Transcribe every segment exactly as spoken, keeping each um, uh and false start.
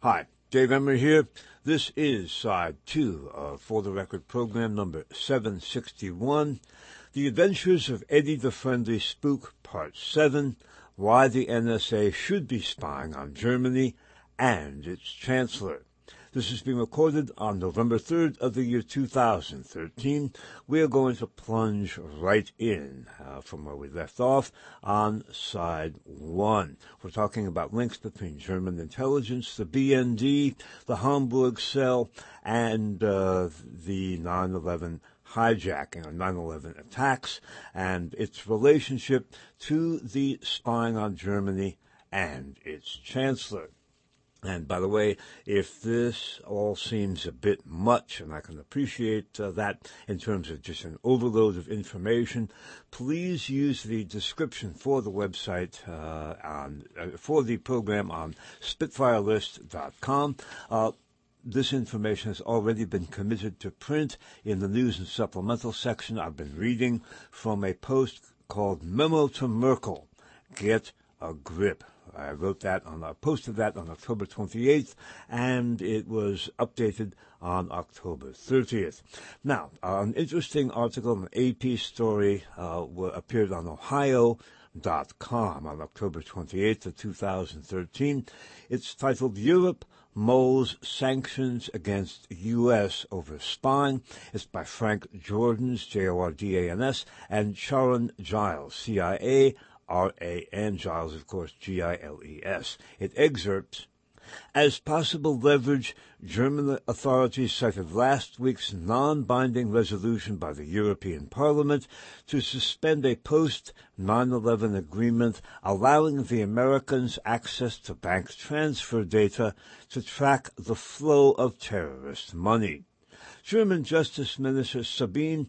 Hi, Dave Emery here. This is side two of For the Record program number seven sixty-one, The Adventures of Eddie the Friendly Spook, Part seven, Why the N S A Should Be Spying on Germany and its Chancellor. This is being recorded on November third of the year two thousand thirteen. We are going to plunge right in uh, from where we left off on side one. We're talking about links between German intelligence, the B N D, the Hamburg cell, and uh, the nine eleven hijacking or nine eleven attacks and its relationship to the spying on Germany and its chancellor. And by the way, if this all seems a bit much, and I can appreciate uh, that in terms of just an overload of information, please use the description for the website uh, on uh, for the program on spitfire list dot com. Uh, This information has already been committed to print in the news and supplemental section. I've been reading from a post called Memo to Merkel, Get a Grip. I wrote that on, I posted that on October twenty-eighth, and it was updated on October thirtieth. Now, an interesting article, an A P story, uh, appeared on Ohio dot com on October twenty-eighth of two thousand thirteen. It's titled Europe Mulls Sanctions Against U S Over Spying. It's by Frank Jordans, J O R D A N S, and Sharon Giles, C I A, R A N, Giles, of course, G I L E S. It excerpts, as possible leverage, German authorities cited last week's non-binding resolution by the European Parliament to suspend a post nine eleven agreement allowing the Americans access to bank transfer data to track the flow of terrorist money. German Justice Minister Sabine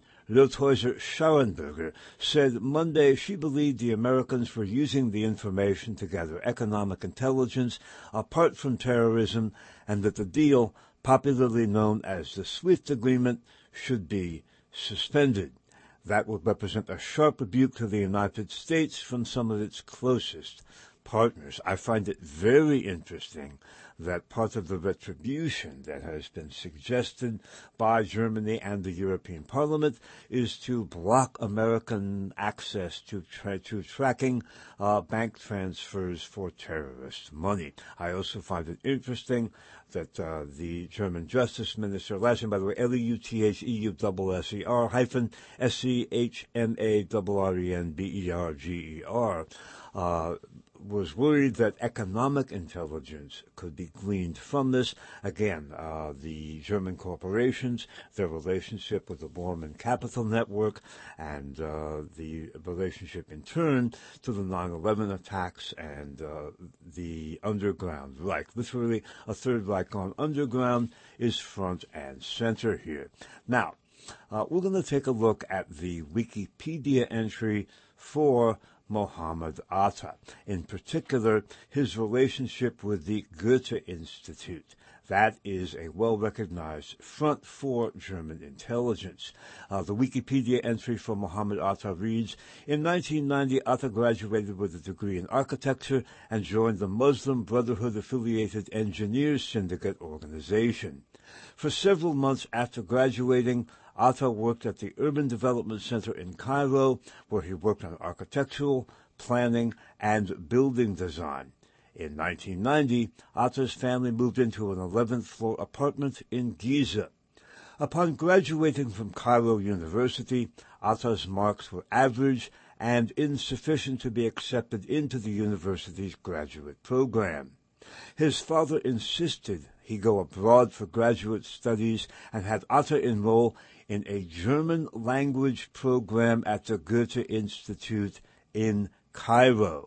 Leuthäuser-Scharrenberger said Monday she believed the Americans were using the information to gather economic intelligence apart from terrorism, and that the deal, popularly known as the SWIFT agreement, should be suspended. That would represent a sharp rebuke to the United States from some of its closest partners. I find it very interesting that part of the retribution that has been suggested by Germany and the European Parliament is to block American access to tra- to tracking uh, bank transfers for terrorist money. I also find it interesting that uh, the German Justice Minister, last name, by the way, L E U T H E U S S E R hyphen S C H M A R R E N B E R G E R, uh, was worried that economic intelligence could be gleaned from this. Again, uh, the German corporations, their relationship with the Bormann Capital Network, and uh, the relationship in turn to the nine eleven attacks and uh, the Underground Reich. Literally, a Third Reich gone underground is front and center here. Now, uh, we're going to take a look at the Wikipedia entry for Mohammed Atta, in particular his relationship with the Goethe Institute. That is a well-recognized front for German intelligence. Uh, the Wikipedia entry for Mohammed Atta reads, in nineteen ninety, Atta graduated with a degree in architecture and joined the Muslim Brotherhood-affiliated Engineers Syndicate organization. For several months after graduating, Atta worked at the Urban Development Center in Cairo, where he worked on architectural, planning, and building design. In nineteen ninety, Atta's family moved into an eleventh floor apartment in Giza. Upon graduating from Cairo University, Atta's marks were average and insufficient to be accepted into the university's graduate program. His father insisted he go abroad for graduate studies and had Atta enroll in a German language program at the Goethe Institute in Cairo.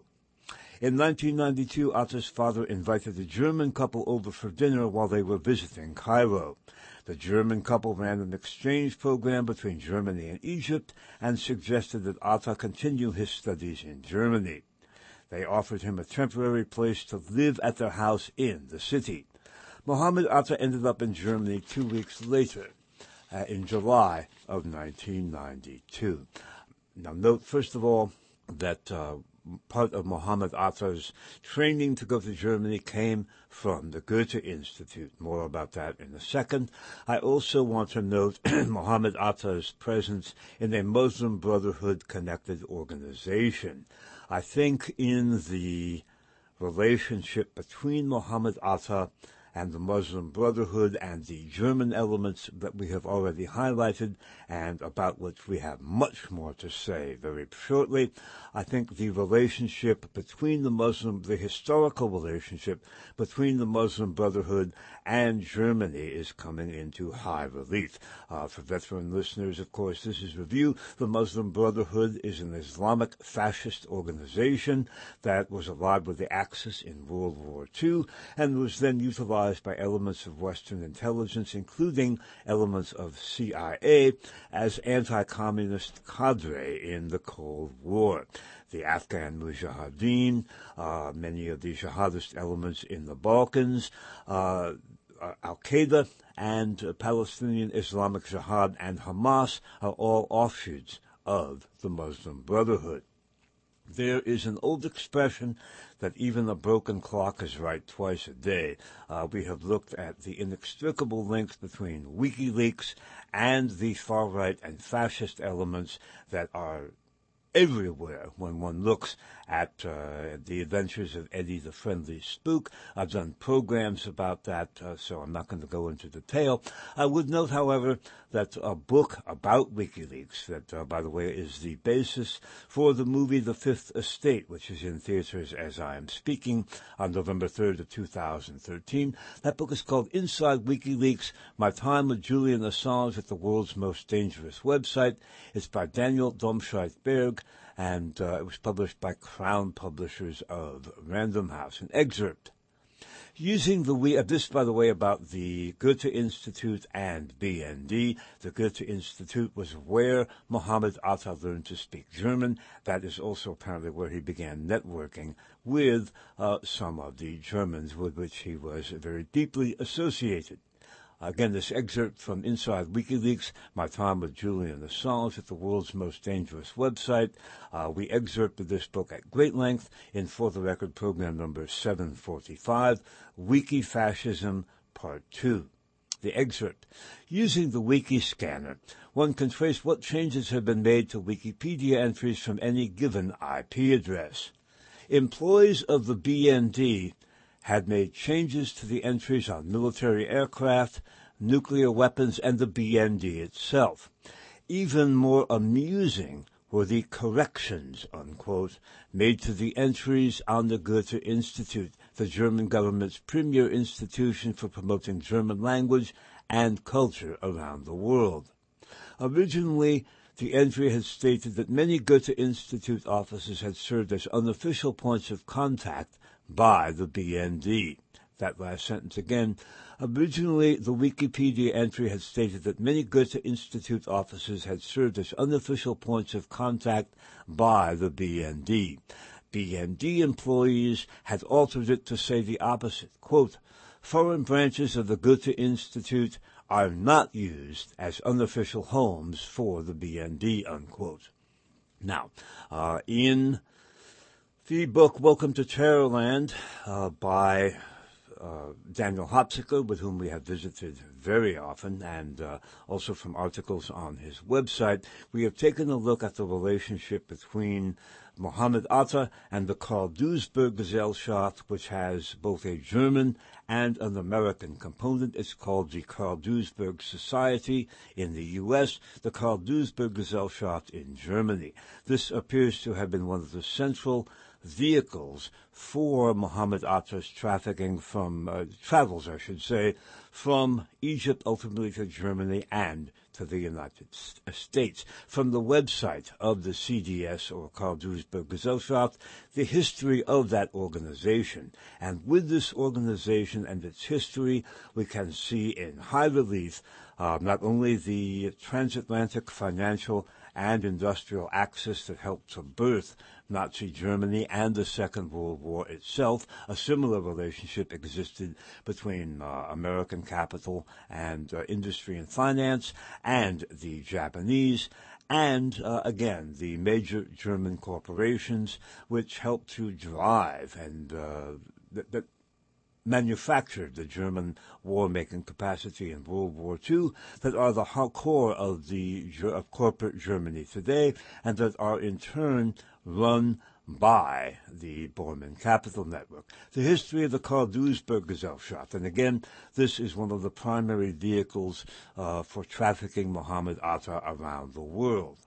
In nineteen ninety-two, Atta's father invited the German couple over for dinner while they were visiting Cairo. The German couple ran an exchange program between Germany and Egypt and suggested that Atta continue his studies in Germany. They offered him a temporary place to live at their house in the city. Mohammed Atta ended up in Germany two weeks later, uh, in July of nineteen ninety-two. Now note, first of all, that uh, part of Mohammed Atta's training to go to Germany came from the Goethe Institute. More about that in a second. I also want to note Mohammed Atta's presence in a Muslim Brotherhood-connected organization. I think in the relationship between Mohammed Atta and the Muslim Brotherhood and the German elements that we have already highlighted and about which we have much more to say very shortly. I think the relationship between the Muslim, the historical relationship between the Muslim Brotherhood and Germany is coming into high relief. Uh, for veteran listeners, of course, this is review. The Muslim Brotherhood is an Islamic fascist organization that was allied with the Axis in World War Two and was then utilized by elements of Western intelligence, including elements of C I A, as anti-communist cadre in the Cold War. The Afghan Mujahideen, uh, many of the jihadist elements in the Balkans, uh, uh, Al-Qaeda and uh, Palestinian Islamic Jihad and Hamas are all offshoots of the Muslim Brotherhood. There is an old expression that even a broken clock is right twice a day. Uh, we have looked at the inextricable links between WikiLeaks and the far-right and fascist elements that are everywhere when one looks at uh, the adventures of Eddie the Friendly Spook. I've done programs about that, uh, so I'm not going to go into detail. I would note, however, that a book about WikiLeaks, that, uh, by the way, is the basis for the movie The Fifth Estate, which is in theaters as I am speaking on November third of two thousand thirteen. That book is called Inside WikiLeaks, My Time with Julian Assange at the World's Most Dangerous Website. It's by Daniel Domscheit-Berg, and uh, it was published by Crown Publishers of Random House. An excerpt. Using the we uh, this, by the way, about the Goethe Institute and B N D. The Goethe Institute was where Mohammed Atta learned to speak German. That is also apparently where he began networking with uh, some of the Germans with which he was very deeply associated. Again, this excerpt from Inside WikiLeaks, My Time with Julian Assange at the World's Most Dangerous Website. Uh, we excerpted this book at great length in For the Record program number seven forty-five, Wiki Fascism, Part two. The excerpt. Using the Wiki Scanner, one can trace what changes have been made to Wikipedia entries from any given I P address. Employees of the B N D had made changes to the entries on military aircraft, nuclear weapons, and the B N D itself. Even more amusing were the corrections, unquote, made to the entries on the Goethe Institute, the German government's premier institution for promoting German language and culture around the world. Originally, the entry had stated that many Goethe Institute offices had served as unofficial points of contact by the B N D. That last sentence again. Originally, the Wikipedia entry had stated that many Goethe Institute offices had served as unofficial points of contact by the B N D. B N D employees had altered it to say the opposite. Quote, foreign branches of the Goethe Institute are not used as unofficial homes for the B N D, unquote. Now, uh, in the book Welcome to Terrorland uh, by uh, Daniel Hopsicker, with whom we have visited very often, and uh, also from articles on his website, we have taken a look at the relationship between Mohammed Atta and the Karl Duisberg Gesellschaft, which has both a German and an American component. It's called the Karl Duisberg Society in the U S, the Karl Duisberg Gesellschaft in Germany. This appears to have been one of the central vehicles for Mohammed Atta's trafficking from, uh, travels, I should say, from Egypt ultimately to Germany and to the United States. From the website of the C D S, or Karl Duisberg Gesellschaft, the history of that organization. And with this organization and its history, we can see in high relief uh, not only the transatlantic financial and industrial axis that helped to birth Nazi Germany and the Second World War itself. A similar relationship existed between uh, American capital and uh, industry and finance and the Japanese, and, uh, again, the major German corporations which helped to drive and uh, that, that manufactured the German war-making capacity in World War Two, that are the core of the of corporate Germany today, and that are in turn run by the Bormann Capital Network. The history of the Karl Duisberg Gesellschaft, and again, this is one of the primary vehicles uh, for trafficking Mohammed Atta around the world.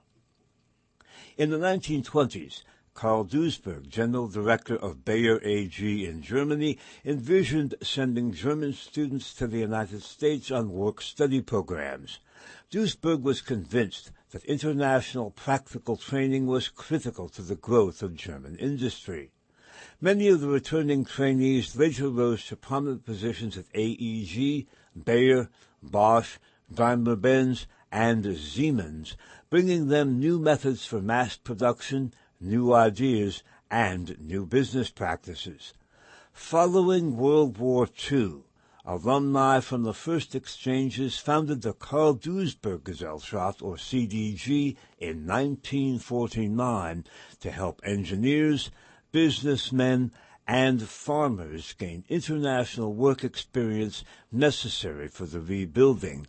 In the nineteen twenties, Karl Duisberg, General Director of Bayer A G in Germany, envisioned sending German students to the United States on work-study programs. Duisberg was convinced that international practical training was critical to the growth of German industry. Many of the returning trainees later rose to prominent positions at A E G, Bayer, Bosch, Daimler-Benz, and Siemens, bringing them new methods for mass production, new ideas, and new business practices. Following World War Two, alumni from the first exchanges founded the Karl Duisberg Gesellschaft, or C D G, in nineteen forty-nine to help engineers, businessmen, and farmers gain international work experience necessary for the rebuilding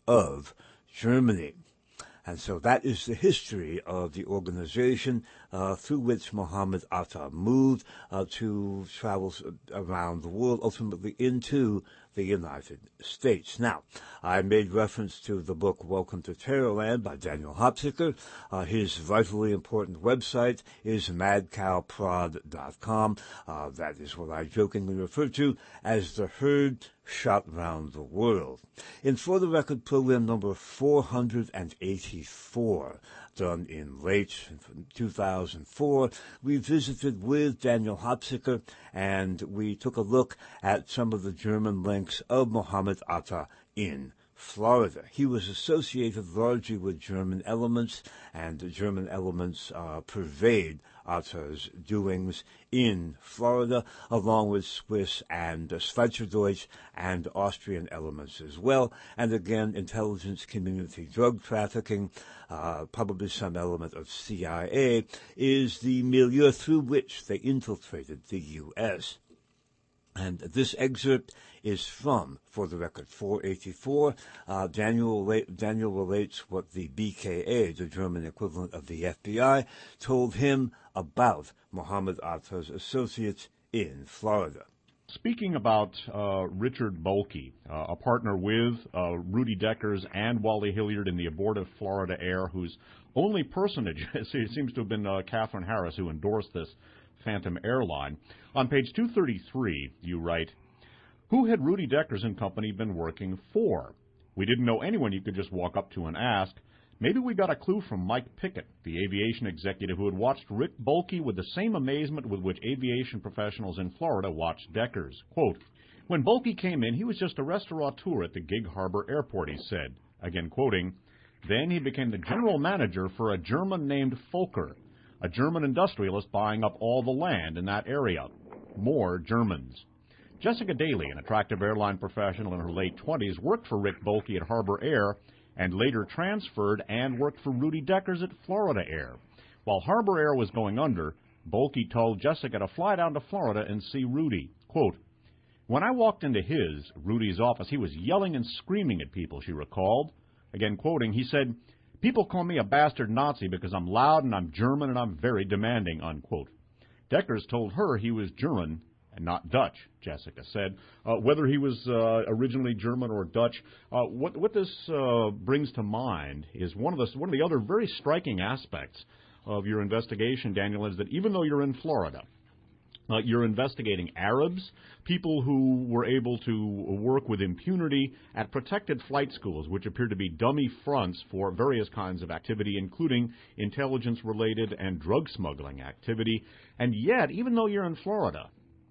of Germany. And so that is the history of the organization uh, through which Mohammed Atta moved uh, to travel around the world, ultimately into the United States. Now, I made reference to the book Welcome to Terrorland by Daniel Hopsicker. Uh, his vitally important website is mad cow prod dot com. Uh, that is what I jokingly refer to as the herd shot round the world. In For the Record program number four hundred eighty-four, done in late two thousand four, we visited with Daniel Hopsicker, and we took a look at some of the German links of Mohammed Atta in Florida. He was associated largely with German elements, and the German elements uh, pervade Atta's doings in Florida, along with Swiss and uh, Schweizerdeutsch and Austrian elements as well. And again, intelligence community drug trafficking, uh, probably some element of C I A, is the milieu through which they infiltrated the U S And this excerpt is from, For the Record, four eighty-four. Uh, Daniel, Daniel relates what the B K A, the German equivalent of the F B I, told him about Mohammed Atta's associates in Florida. Speaking about uh, Richard Bolke, uh, a partner with uh, Rudy Deckers and Wally Hilliard in the abortive Florida Air, whose only personage it seems to have been uh, Catherine Harris, who endorsed this Phantom airline. On page two thirty-three, you write, "Who had Rudy Deckers and Company been working for? We didn't know anyone you could just walk up to and ask. Maybe we got a clue from Mike Pickett, the aviation executive who had watched Rick Bolke with the same amazement with which aviation professionals in Florida watched Deckers. Quote, when Bolke came in, he was just a restaurateur at the Gig Harbor Airport, he said. Again quoting, then he became the general manager for a German named Volker, a German industrialist buying up all the land in that area. More Germans. Jessica Daly, an attractive airline professional in her late twenties, worked for Rick Bolke at Harbor Air and later transferred and worked for Rudy Deckers at Florida Air. While Harbor Air was going under, Bolke told Jessica to fly down to Florida and see Rudy. Quote, when I walked into his, Rudy's office, he was yelling and screaming at people, she recalled. Again quoting, he said, people call me a bastard Nazi because I'm loud and I'm German and I'm very demanding, unquote. Deckers told her he was German and not Dutch, Jessica said. Uh, whether he was uh, originally German or Dutch, uh, what, what this uh, brings to mind is one of, the, one of the other very striking aspects of your investigation, Daniel, is that even though you're in Florida, Uh, you're investigating Arabs, people who were able to work with impunity at protected flight schools, which appear to be dummy fronts for various kinds of activity, including intelligence-related and drug smuggling activity. And yet, even though you're in Florida,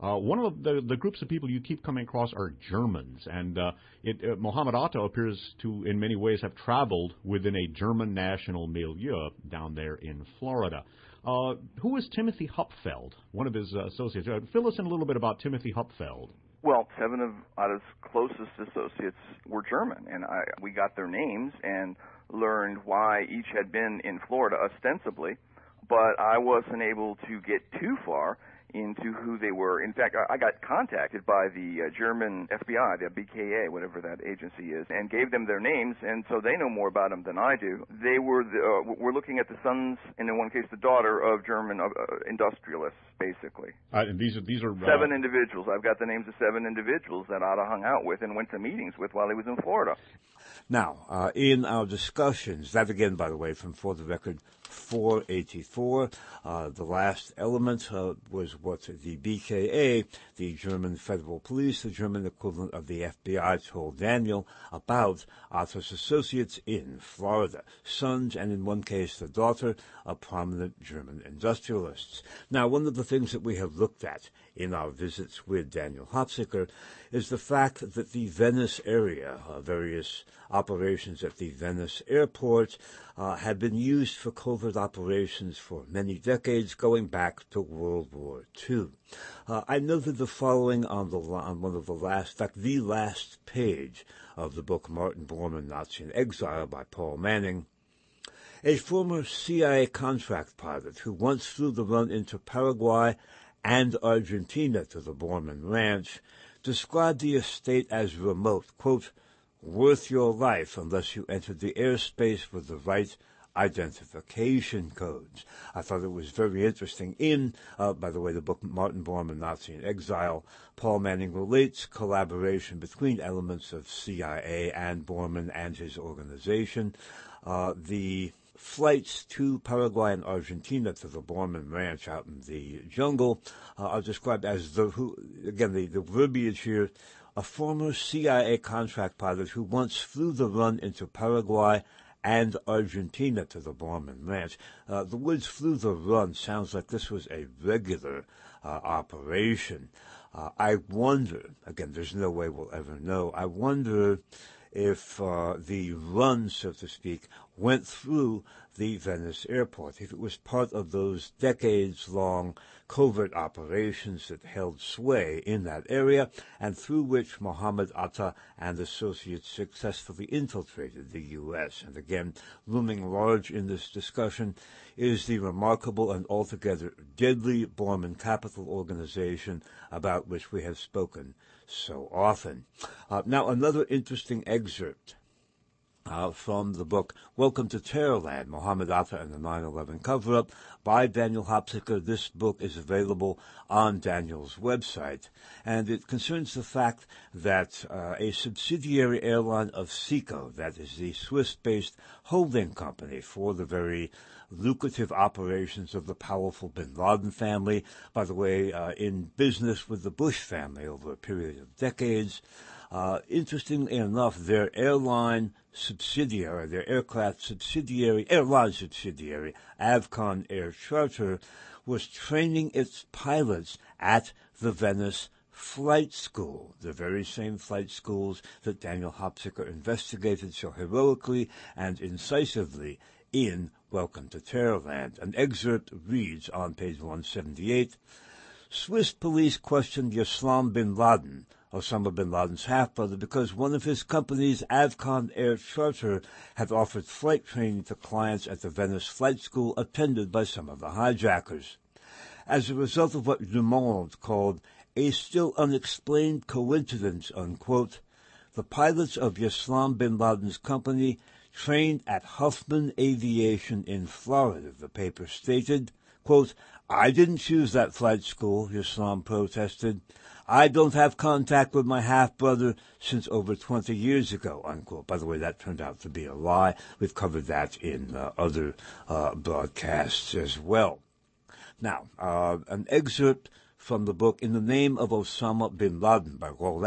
Uh, one of the, the groups of people you keep coming across are Germans, and uh, it, uh, Mohammed Atta appears to, in many ways, have traveled within a German national milieu down there in Florida. Uh, who is Timothy Hupfeld, one of his uh, associates? Uh, fill us in a little bit about Timothy Hupfeld. Well, seven of Atta's closest associates were German, and I, we got their names and learned why each had been in Florida ostensibly, but I wasn't able to get too far into who they were. In fact, I got contacted by the uh, German F B I, the B K A, whatever that agency is, and gave them their names, and so they know more about them than I do. They were the, uh, we're looking at the sons, and in one case the daughter of German uh, industrialists, basically. Uh, and these are these are uh... seven individuals. I've got the names of seven individuals that Atta hung out with and went to meetings with while he was in Florida. Now, uh, in our discussions, that again, by the way, from For the Record four eighty-four, uh, the last element uh, was what the B K A, the German Federal Police, the German equivalent of the F B I, told Daniel about Atta's associates in Florida, sons, and in one case the daughter of prominent German industrialists. Now, one of the things that we have looked at in our visits with Daniel Hopsicker is the fact that the Venice area, uh, various operations at the Venice airport, uh, have been used for covert operations for many decades, going back to World War Two. Uh, I noted the following on the on one of the last, in fact, the last page of the book Martin Bormann, Nazi in Exile by Paul Manning. A former C I A contract pilot who once flew the run into Paraguay and Argentina to the Bormann Ranch described the estate as remote, quote, worth your life unless you entered the airspace with the right identification codes. I thought it was very interesting. In, uh, by the way, the book Martin Bormann, Nazi in Exile, Paul Manning relates collaboration between elements of C I A and Bormann and his organization. Uh, the flights to Paraguay and Argentina to the Bormann Ranch out in the jungle uh, are described as the, who, again, the, the verbiage here, a former C I A contract pilot who once flew the run into Paraguay and Argentina to the Bormann Ranch. Uh, the words flew the run sounds like this was a regular uh, operation. Uh, I wonder, again, there's no way we'll ever know, I wonder if uh, the run, so to speak, went through the Venice airport, if it was part of those decades-long covert operations that held sway in that area and through which Mohammed Atta and associates successfully infiltrated the U S. And again, looming large in this discussion is the remarkable and altogether deadly Bormann Capital organization about which we have spoken so often. Uh, now, another interesting excerpt Uh, from the book Welcome to Terrorland, Mohammed Atta and the nine eleven Cover-Up by Daniel Hopsicker. This book is available on Daniel's website, and it concerns the fact that uh, a subsidiary airline of SECO, that is the Swiss-based holding company for the very lucrative operations of the powerful bin Laden family, by the way, uh, in business with the Bush family over a period of decades. Uh, interestingly enough, their airline subsidiary, their aircraft subsidiary, airline subsidiary, Avcon Air Charter, was training its pilots at the Venice Flight School, the very same flight schools that Daniel Hopsicker investigated so heroically and incisively in Welcome to Terrorland. An excerpt reads on page one seventy-eight, Swiss police questioned Yaslam bin Laden, Osama bin Laden's half-brother, because one of his company's Avcon Air Charter had offered flight training to clients at the Venice Flight School attended by some of the hijackers. As a result of what Le Monde called a still unexplained coincidence, unquote, the pilots of Yaslam bin Laden's company trained at Huffman Aviation in Florida, the paper stated, quote, I didn't choose that flight school, Yaslam protested. I don't have contact with my half-brother since over twenty years ago, unquote. By the way, that turned out to be a lie. We've covered that in uh, other uh, broadcasts as well. Now, uh, an excerpt from the book In the Name of Osama bin Laden by Roland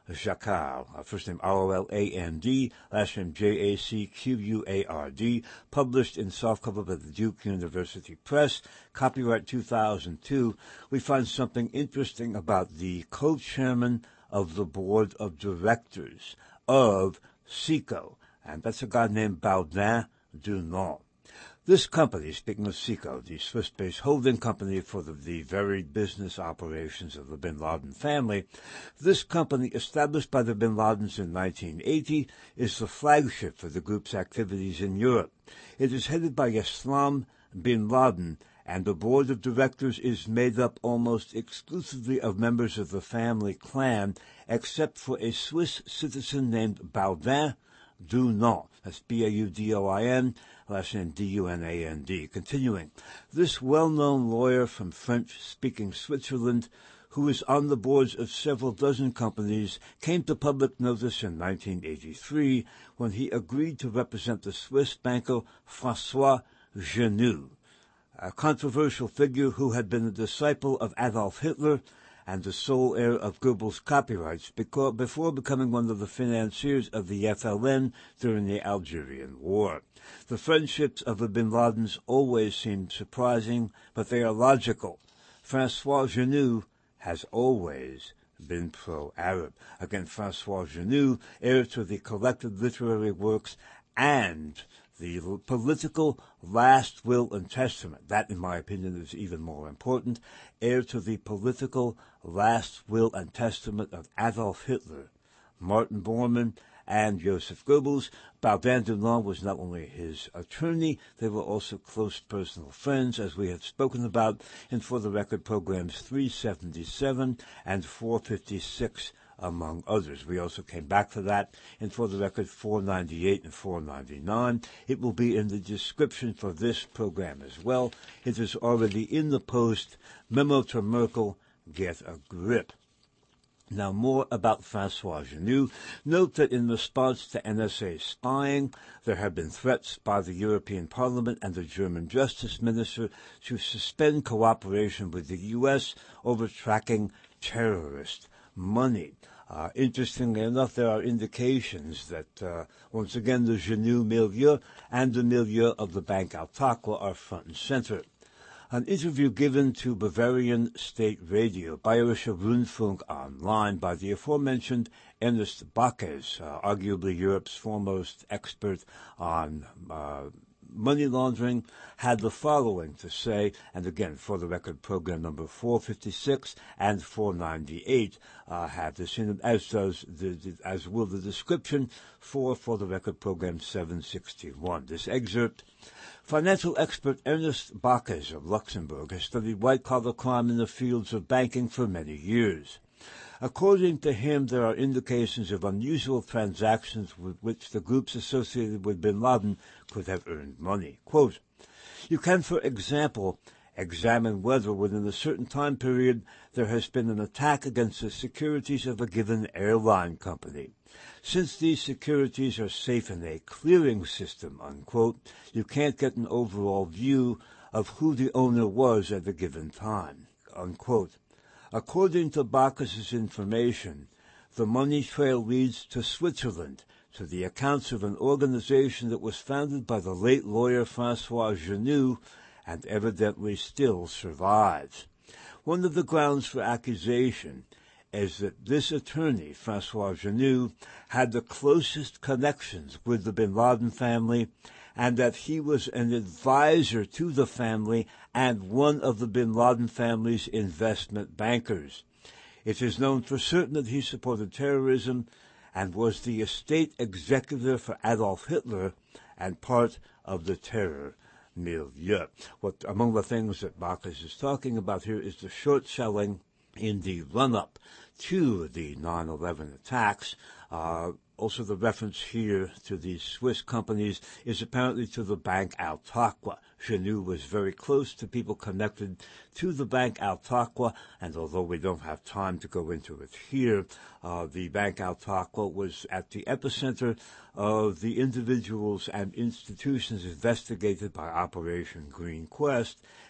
Jacquard, uh, first name R O L A N D, last name J A C Q U A R D, published in softcover by the Duke University Press, copyright two thousand two. We find something interesting about the co-chairman of the board of directors of SECO, and that's a guy named Baudin Dunant. This company, speaking of SECO, the Swiss-based holding company for the, the varied business operations of the bin Laden family, this company, established by the bin Ladens in nineteen eighty, is the flagship for the group's activities in Europe. It is headed by Islam bin Laden, and the board of directors is made up almost exclusively of members of the family clan, except for a Swiss citizen named Baudin Dunant. That's B A U D O I N, last name D U N A N D. Continuing, this well-known lawyer from French-speaking Switzerland, who is on the boards of several dozen companies, came to public notice in nineteen eighty-three when he agreed to represent the Swiss banker François Genoux, a controversial figure who had been a disciple of Adolf Hitler and the sole heir of Goebbels' copyrights before becoming one of the financiers of the F L N during the Algerian War. The friendships of the bin Ladens always seemed surprising, but they are logical. François Genoux has always been pro-Arab. Again, François Genoux, heir to the collected literary works and the political last will and testament. That, in my opinion, is even more important. Heir to the political last will and testament of Adolf Hitler, Martin Bormann, and Joseph Goebbels. Baudin Dunant was not only his attorney, they were also close personal friends, as we have spoken about in For the Record programs three seventy-seven and four fifty-six, among others. We also came back to that in For the Record four ninety-eight and four ninety-nine. It will be in the description for this program as well. It is already in the post, Memo to Merkel, Get a Grip. Now, more about François Genoux. Note that in response to N S A spying, there have been threats by the European Parliament and the German Justice Minister to suspend cooperation with the U S over tracking terrorist money. Uh, interestingly enough, there are indications that, uh, once again, the Genoux milieu and the milieu of the Bank Altaqua are front and center. An interview given to Bavarian State Radio, Bayerischer Rundfunk Online, by the aforementioned Ernest Backes, uh, arguably Europe's foremost expert on uh, money laundering, had the following to say, and again, For the Record program number four fifty-six and four ninety-eight uh, have this in it, as does the, the, as will the description for For the Record program seven sixty-one. This excerpt: financial expert Ernest Backes of Luxembourg has studied white-collar crime in the fields of banking for many years. According to him, there are indications of unusual transactions with which the groups associated with bin Laden could have earned money. Quote, you can, for example, examine whether within a certain time period there has been an attack against the securities of a given airline company. Since these securities are safe in a clearing system, unquote, you can't get an overall view of who the owner was at a given time, unquote. According to Backes' information, the money trail leads to Switzerland, to the accounts of an organization that was founded by the late lawyer François Genoux and evidently still survives. One of the grounds for accusation is that this attorney, François Genoux, had the closest connections with the bin Laden family, and that he was an advisor to the family and one of the bin Laden family's investment bankers. It is known for certain that he supported terrorism and was the estate executor for Adolf Hitler and part of the terror milieu. What, among the things that Backes is talking about here is the short selling in the run-up to the nine eleven attacks. Uh, also, the reference here to these Swiss companies is apparently to the Bank Altaqua. Genoux was very close to people connected to the Bank Altaqua, and although we don't have time to go into it here, uh, the Bank Altaqua was at the epicenter of the individuals and institutions investigated by Operation Green Quest,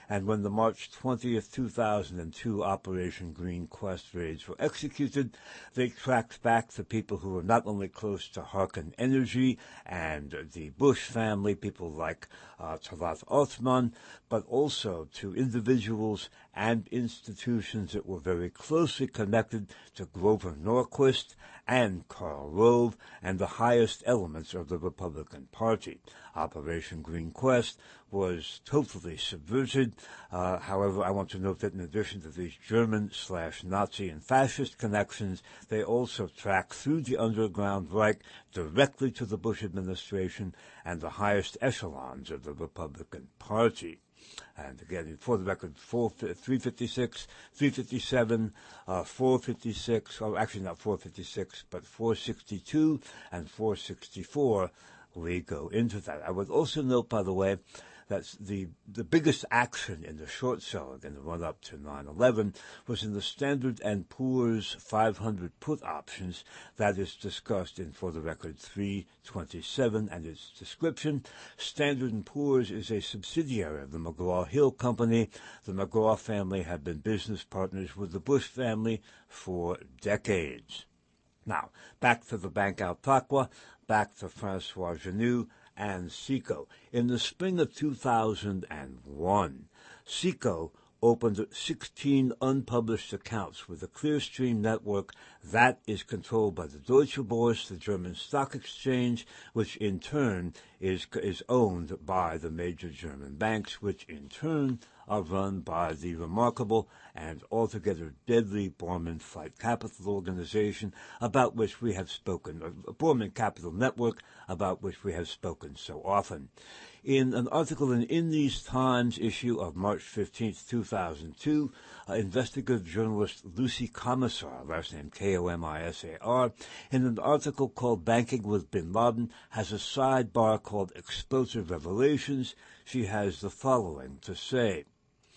And when the March twentieth, two thousand two Operation Green Quest raids were executed, they tracked back the people who were not only close to Harken Energy and the Bush family, people like uh, Talat Othman, but also to individuals and institutions that were very closely connected to Grover Norquist and Karl Rove and the highest elements of the Republican Party. Operation Green Quest was totally subverted. Uh, however, I want to note that in addition to these German slash Nazi and fascist connections, they also track through the underground Reich directly to the Bush administration and the highest echelons of the Republican Party. And again, for the record, three fifty-six, three fifty-seven, uh, four fifty-six, or actually not four fifty-six, but four sixty-two and four sixty-four, we go into that. I would also note, by the way, that the the biggest action in the short selling in the run-up to nine eleven was in the Standard and Poor's five hundred put options. That is discussed in, for the record, three twenty-seven and its description. Standard and Poor's is a subsidiary of the McGraw-Hill Company. The McGraw family have been business partners with the Bush family for decades. Now, back to the Bank Altaqua, back to Francois Genoux and Seco. In the spring of two thousand one, Seco opened sixteen unpublished accounts with the Clearstream network that is controlled by the Deutsche Börse, the German stock exchange, which in turn is is owned by the major German banks, which in turn are run by the remarkable and altogether deadly Borman Flight Capital Organization, about which we have spoken, uh, Borman Capital Network, about which we have spoken so often. In an article in In These Times issue of March fifteenth, two thousand two, uh, investigative journalist Lucy Commissar, last name K O M I S A R, in an article called Banking with Bin Laden, has a sidebar called Explosive Revelations. She has the following to say.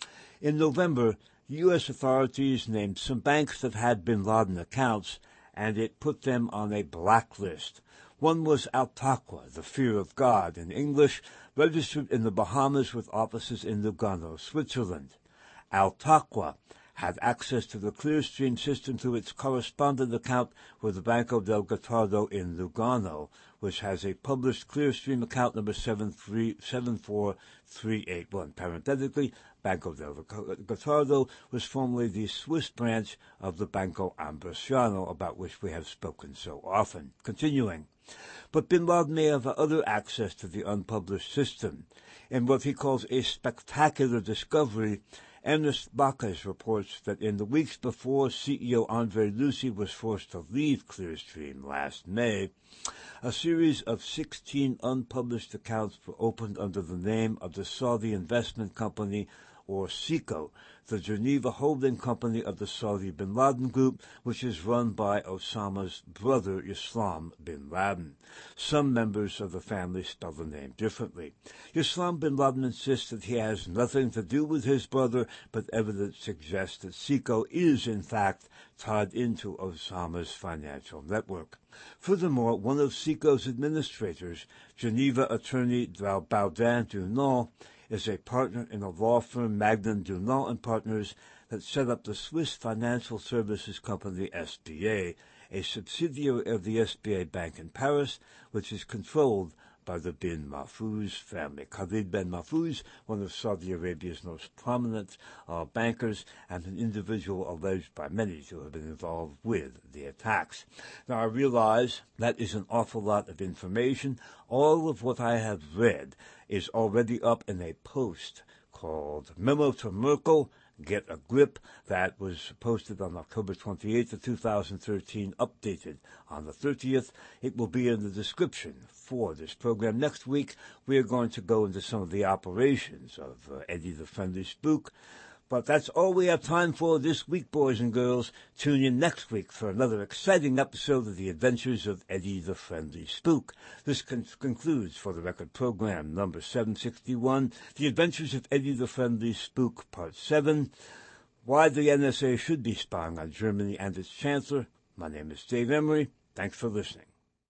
In November, U S authorities named some banks that had bin Laden accounts, and it put them on a blacklist. One was Altaqua, the fear of God in English, registered in the Bahamas with offices in Lugano, Switzerland. Altaqua had access to the Clearstream system through its correspondent account with the Banco del Gottardo in Lugano, which has a published Clearstream account number seven three seven four three eight one. Parenthetically, Banco del Gottardo was formerly the Swiss branch of the Banco Ambrosiano, about which we have spoken so often. Continuing. But bin Laden may have other access to the unpublished system. In what he calls a spectacular discovery, Ernest Bacchus reports that in the weeks before C E O Andre Lucy was forced to leave Clearstream last May, a series of sixteen unpublished accounts were opened under the name of the Saudi Investment Company, or Seco, the Geneva holding company of the Saudi bin Laden Group, which is run by Osama's brother, Islam bin Laden. Some members of the family spell the name differently. Islam bin Laden insists that he has nothing to do with his brother, but evidence suggests that Seco is, in fact, tied into Osama's financial network. Furthermore, one of Seco's administrators, Geneva attorney Baudin Dunant, is a partner in a law firm, Magnan Dunant and Partners, that set up the Swiss financial services company S B A, a subsidiary of the S B A Bank in Paris, which is controlled by the bin Mahfouz family. Khalid bin Mahfouz, one of Saudi Arabia's most prominent uh, bankers, and an individual alleged by many to have been involved with the attacks. Now, I realize that is an awful lot of information. All of what I have read is already up in a post called Memo to Merkel, Get a Grip, that was posted on October twenty-eighth of two thousand thirteen, updated on the thirtieth. It will be in the description for this program. Next week, we are going to go into some of the operations of uh, Eddie the Friendly Spook. But that's all we have time for this week, boys and girls. Tune in next week for another exciting episode of The Adventures of Eddie the Friendly Spook. This con- concludes, for the record, program number seven sixty-one, The Adventures of Eddie the Friendly Spook, Part seven, Why the N S A Should Be Spying on Germany and its Chancellor. My name is Dave Emery. Thanks for listening.